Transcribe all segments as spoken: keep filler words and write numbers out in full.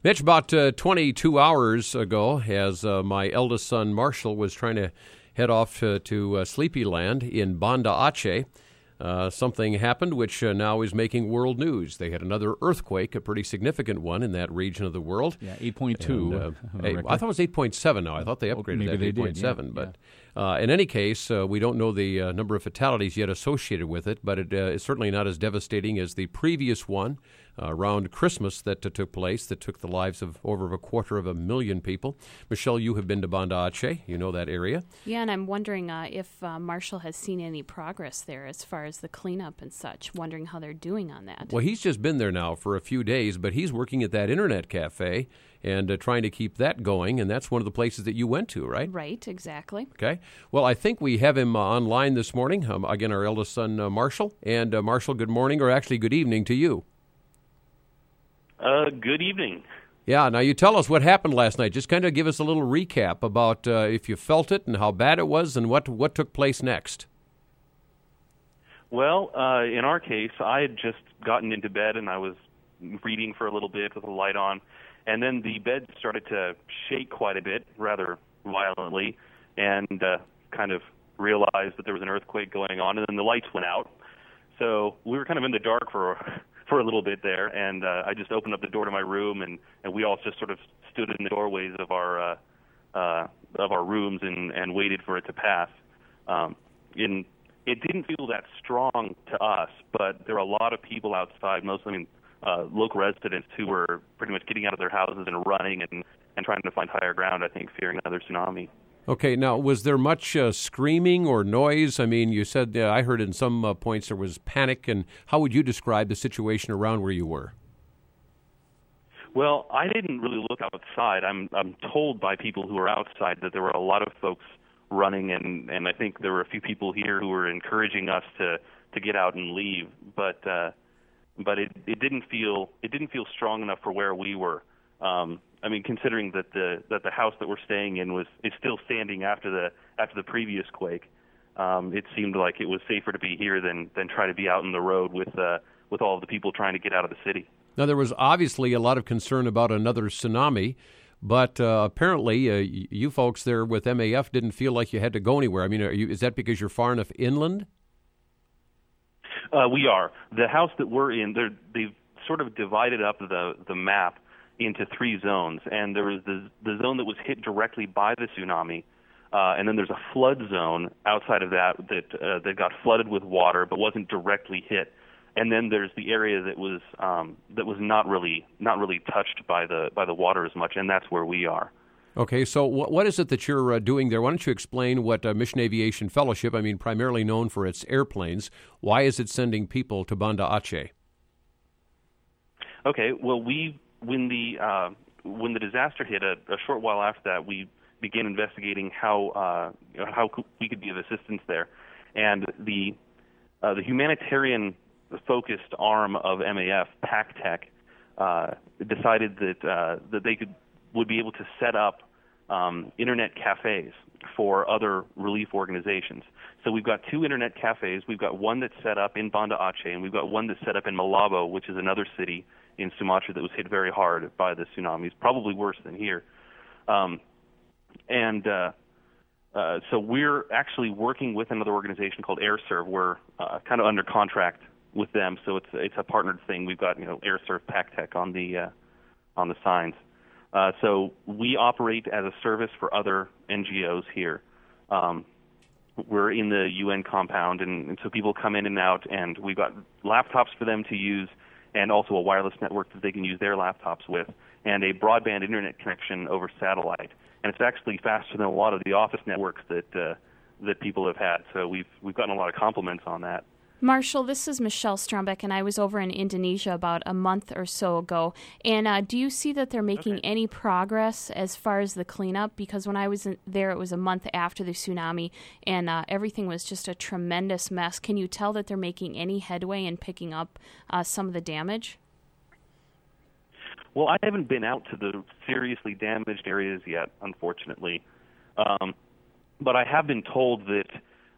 Mitch, about uh, twenty-two hours ago, as uh, my eldest son Marshall was trying to head off to, to uh, Sleepy Land in Banda Aceh, uh, something happened which uh, now is making world news. They had another earthquake, a pretty significant one in that region of the world. Yeah, eight point two. And, uh, eight, I thought it was eight point seven now. I thought they upgraded Maybe that to they eight point seven. did, yeah, But uh, in any case, uh, we don't know the uh, number of fatalities yet associated with it, but it uh, is certainly not as devastating as the previous one uh, around Christmas that uh, took place, that took the lives of over a quarter of a million people. Michelle, you have been to Banda Aceh. You know that area. Yeah, and I'm wondering uh, if uh, Marshall has seen any progress there as far as the cleanup and such, wondering how they're doing on that. Well, he's just been there now for a few days, but he's working at that internet cafe and uh, trying to keep that going, and that's one of the places that you went to, right? Right, exactly. Okay. Well, I think we have him uh, online this morning. Um, again, our eldest son, uh, Marshall. And uh, Marshall, good morning, or actually good evening to you. Uh, good evening. Yeah, now you tell us what happened last night. Just kind of give us a little recap about uh, if you felt it and how bad it was and what, what took place next. Well, uh, in our case, I had just gotten into bed and I was reading for a little bit with the light on, and then the bed started to shake quite a bit, rather violently, and uh, kind of realized that there was an earthquake going on, and then the lights went out. So we were kind of in the dark for for a little bit there, and uh, I just opened up the door to my room, and, and we all just sort of stood in the doorways of our uh, uh, of our rooms and, and waited for it to pass. Um, in It didn't feel that strong to us, but there were a lot of people outside, mostly I mean, uh, local residents who were pretty much getting out of their houses and running and, and trying to find higher ground, I think, fearing another tsunami. Okay, now, was there much uh, screaming or noise? I mean, you said, uh, I heard in some uh, points there was panic, and how would you describe the situation around where you were? Well, I didn't really look outside. I'm I'm told by people who were outside that there were a lot of folks running, and, and I think there were a few people here who were encouraging us to, to get out and leave. But uh, but it, it didn't feel it didn't feel strong enough for where we were. Um, I mean, considering that the that the house that we're staying in was is still standing after the after the previous quake, um, it seemed like it was safer to be here than than try to be out in the road with uh, with all of the people trying to get out of the city. Now, there was obviously a lot of concern about another tsunami. But uh, apparently, uh, you folks there with M A F didn't feel like you had to go anywhere. I mean, are you, is that because you're far enough inland? Uh, we are. The house that we're in, they've sort of divided up the, the map into three zones. And there was the, the zone that was hit directly by the tsunami. Uh, and then there's a flood zone outside of that that, uh, that got flooded with water but wasn't directly hit. And then there's the area that was um, that was not really not really touched by the by the water as much, and that's where we are. Okay, so what what is it that you're uh, doing there? Why don't you explain what uh, Mission Aviation Fellowship, I mean, primarily known for its airplanes, why is it sending people to Banda Aceh? Okay, well, we when the uh, when the disaster hit, a, a short while after that, we began investigating how uh, you know, how we could be of assistance there, and the uh, the humanitarian focused arm of M A F, PacTech, uh, decided that uh, that they could would be able to set up um, internet cafes for other relief organizations. So we've got two internet cafes. We've got one that's set up in Banda Aceh, and we've got one that's set up in Malabo, which is another city in Sumatra that was hit very hard by the tsunamis, probably worse than here. Um, and uh, uh, so we're actually working with another organization called AirServe. We're uh, kind of under contract with them, so it's it's a partnered thing. We've got you know AirServe PacTech on the uh, on the signs. Uh, so we operate as a service for other N G Os here. Um, we're in the U N compound, and, and so people come in and out, and we've got laptops for them to use, and also a wireless network that they can use their laptops with, and a broadband internet connection over satellite. And it's actually faster than a lot of the office networks that uh, that people have had. So we've we've gotten a lot of compliments on that. Marshall, this is Michelle Strombeck, and I was over in Indonesia about a month or so ago. And uh, do you see that they're making Okay. any progress as far as the cleanup? Because when I was in there, it was a month after the tsunami, and uh, everything was just a tremendous mess. Can you tell that they're making any headway in picking up uh, some of the damage? Well, I haven't been out to the seriously damaged areas yet, unfortunately. Um, but I have been told that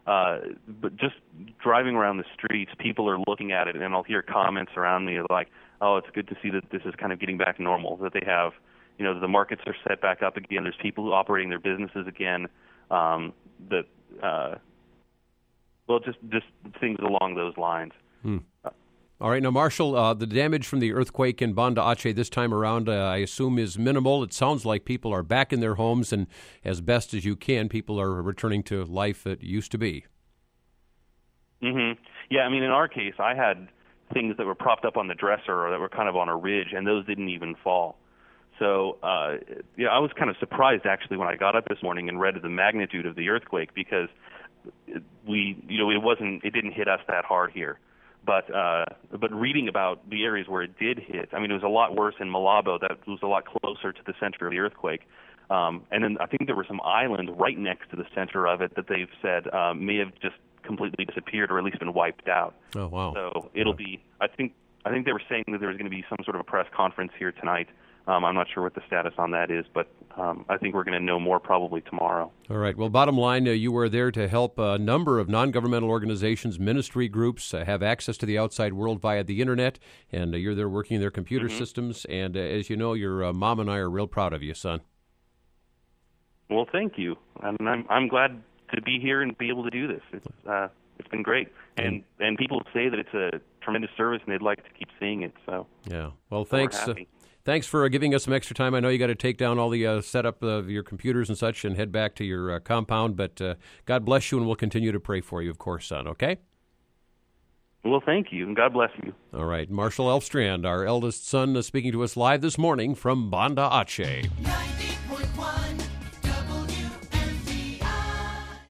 Uh, but just driving around the streets, people are looking at it, and I'll hear comments around me like, "Oh, it's good to see that this is kind of getting back normal. That they have, you know, the markets are set back up again. There's people operating their businesses again. Um, that, uh, well, just just things along those lines." Hmm. All right. Now, Marshall, uh, the damage from the earthquake in Banda Aceh this time around, uh, I assume, is minimal. It sounds like people are back in their homes, and as best as you can, people are returning to life that used to be. Mm-hmm. Yeah, I mean, in our case, I had things that were propped up on the dresser or that were kind of on a ridge, and those didn't even fall. So, uh, yeah, I was kind of surprised, actually, when I got up this morning and read the magnitude of the earthquake, because we, you know, it wasn't, it didn't hit us that hard here. But uh, but reading about the areas where it did hit, I mean, it was a lot worse in Malabo. That was a lot closer to the center of the earthquake. Um, and then I think there were some islands right next to the center of it that they've said uh, may have just completely disappeared or at least been wiped out. Oh, wow. So it'll yeah. be, I think, I think they were saying that there was going to be some sort of a press conference here tonight. Um, I'm not sure what the status on that is, but um, I think we're going to know more probably tomorrow. All right. Well, bottom line, uh, you were there to help a number of non-governmental organizations, ministry groups uh, have access to the outside world via the Internet, and uh, you're there working in their computer mm-hmm. systems. And uh, as you know, your uh, mom and I are real proud of you, son. Well, thank you. And I'm, I'm glad to be here and be able to do this. It's, uh, it's been great. And, and people say that it's a tremendous service, and they'd like to keep seeing it. So yeah. Well, thanks. We're happy. Thanks for giving us some extra time. I know you got to take down all the uh, setup of your computers and such and head back to your uh, compound, but uh, God bless you, and we'll continue to pray for you, of course, son, okay? Well, thank you, and God bless you. All right. Marshall Elfstrand, our eldest son, uh, speaking to us live this morning from Banda Aceh.